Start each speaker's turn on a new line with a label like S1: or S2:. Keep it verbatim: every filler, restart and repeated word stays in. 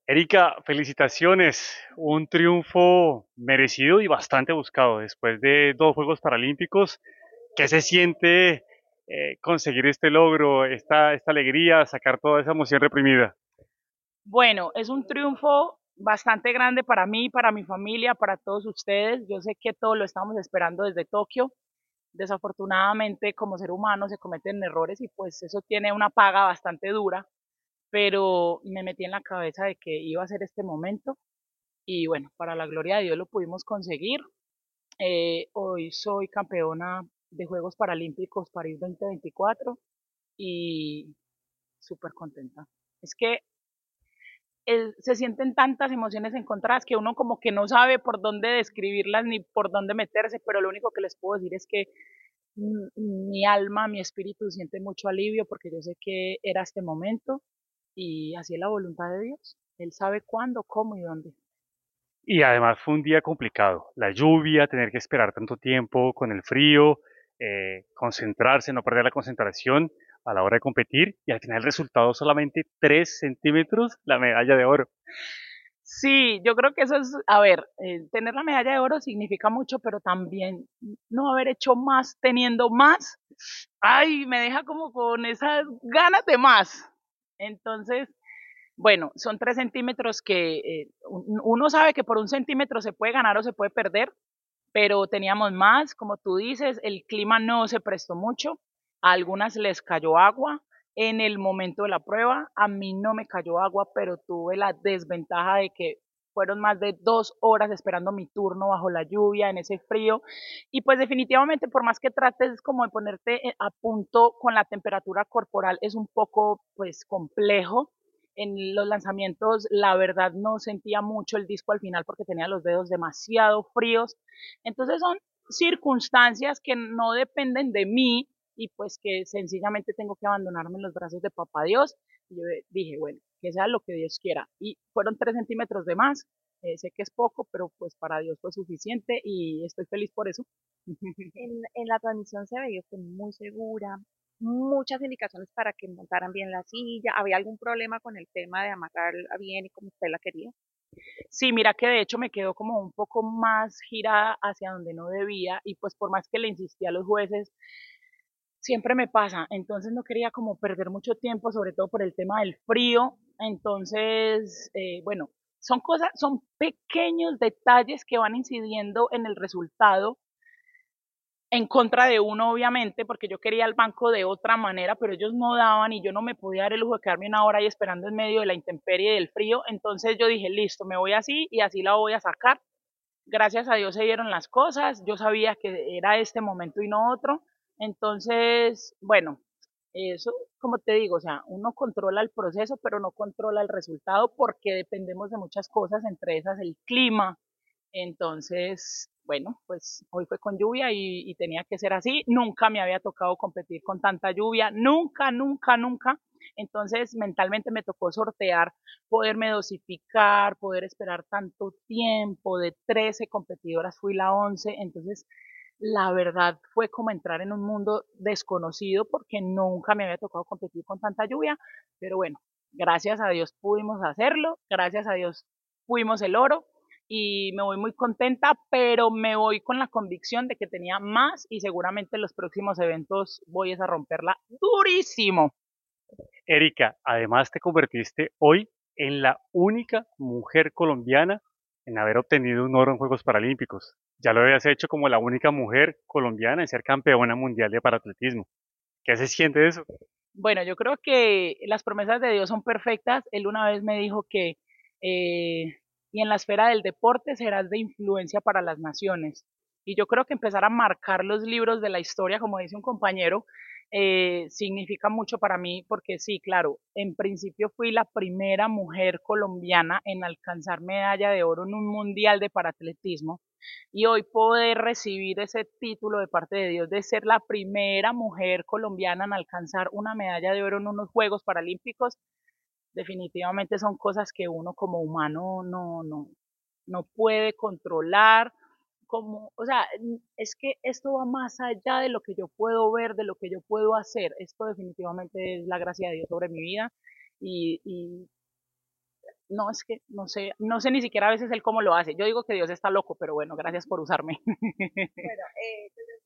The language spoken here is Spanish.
S1: Erika, felicitaciones. Un triunfo merecido y bastante buscado después de dos Juegos Paralímpicos. ¿Qué se siente eh, conseguir este logro, esta, esta alegría, sacar toda esa emoción reprimida?
S2: Bueno, es un triunfo bastante grande para mí, para mi familia, para todos ustedes. Yo sé que todos lo estamos esperando desde Tokio. Desafortunadamente, como ser humano se cometen errores y pues eso tiene una paga bastante dura, pero me metí en la cabeza de que iba a ser este momento y bueno, para la gloria de Dios lo pudimos conseguir. Eh, hoy soy campeona de Juegos Paralímpicos París dos mil veinticuatro y súper contenta. Es que el- se sienten tantas emociones encontradas que uno como que no sabe por dónde describirlas ni por dónde meterse, pero lo único que les puedo decir es que mm, mi alma, mi espíritu siente mucho alivio porque yo sé que era este momento y así es la voluntad de Dios. Él sabe cuándo, cómo y dónde.
S1: Y además fue un día complicado. La lluvia, tener que esperar tanto tiempo con el frío, eh, concentrarse, no perder la concentración a la hora de competir y al final el resultado solamente tres centímetros, la medalla de oro.
S2: Sí, yo creo que eso es, a ver, eh, tener la medalla de oro significa mucho, pero también no haber hecho más teniendo más, ay, me deja como con esas ganas de más. Entonces, bueno, son tres centímetros que eh, uno sabe que por un centímetro se puede ganar o se puede perder, pero teníamos más, como tú dices, el clima no se prestó mucho, a algunas les cayó agua en el momento de la prueba, a mí no me cayó agua, pero tuve la desventaja de que fueron más de dos horas esperando mi turno bajo la lluvia, en ese frío, y pues definitivamente por más que trates como de ponerte eh, a punto con la temperatura corporal, es un poco pues complejo. En los lanzamientos, la verdad, no sentía mucho el disco al final porque tenía los dedos demasiado fríos. Entonces son circunstancias que no dependen de mí y pues que sencillamente tengo que abandonarme en los brazos de papá Dios. Y yo dije, bueno, que sea lo que Dios quiera. Y fueron tres centímetros de más. Eh, sé que es poco, pero pues para Dios fue suficiente y estoy feliz por eso.
S3: En, en la transmisión se veía usted muy segura, muchas indicaciones para que montaran bien la silla. ¿Había algún problema con el tema de amarrarla bien y como usted la quería?
S2: Sí, mira que de hecho me quedó como un poco más girada hacia donde no debía y pues por más que le insistí a los jueces, siempre me pasa, entonces no quería como perder mucho tiempo, sobre todo por el tema del frío, entonces, eh, bueno, son cosas, son pequeños detalles que van incidiendo en el resultado, en contra de uno, obviamente, porque yo quería el banco de otra manera, pero ellos no daban y yo no me podía dar el lujo de quedarme una hora ahí esperando en medio de la intemperie y del frío, entonces yo dije, listo, me voy así y así la voy a sacar. Gracias a Dios se dieron las cosas, yo sabía que era este momento y no otro, entonces, bueno, eso, como te digo, o sea, uno controla el proceso, pero no controla el resultado porque dependemos de muchas cosas, entre esas el clima. Entonces, bueno, pues hoy fue con lluvia y, y tenía que ser así. Nunca me había tocado competir con tanta lluvia, nunca, nunca, nunca. Entonces, mentalmente me tocó sortear, poderme dosificar, poder esperar tanto tiempo. De trece competidoras fui la once. Entonces, la verdad fue como entrar en un mundo desconocido porque nunca me había tocado competir con tanta lluvia. Pero bueno, gracias a Dios pudimos hacerlo, gracias a Dios fuimos el oro y me voy muy contenta, pero me voy con la convicción de que tenía más y seguramente en los próximos eventos voy a romperla durísimo.
S1: Erika, además te convertiste hoy en la única mujer colombiana en haber obtenido un oro en Juegos Paralímpicos. Ya lo habías hecho como la única mujer colombiana en ser campeona mundial de paratletismo. ¿Qué se siente eso?
S2: Bueno, yo creo que las promesas de Dios son perfectas. Él una vez me dijo que, eh, y en la esfera del deporte serás de influencia para las naciones. Y yo creo que empezar a marcar los libros de la historia, como dice un compañero, eh, significa mucho para mí, porque sí, claro, en principio fui la primera mujer colombiana en alcanzar medalla de oro en un mundial de paratletismo y hoy poder recibir ese título de parte de Dios de ser la primera mujer colombiana en alcanzar una medalla de oro en unos Juegos Paralímpicos, definitivamente son cosas que uno como humano no, no, no puede controlar. Como, o sea, es que esto va más allá de lo que yo puedo ver, de lo que yo puedo hacer. Esto definitivamente es la gracia de Dios sobre mi vida y, y No, es que no sé, no sé ni siquiera a veces él cómo lo hace. Yo digo que Dios está loco, pero bueno, gracias por usarme.
S3: Bueno, eh,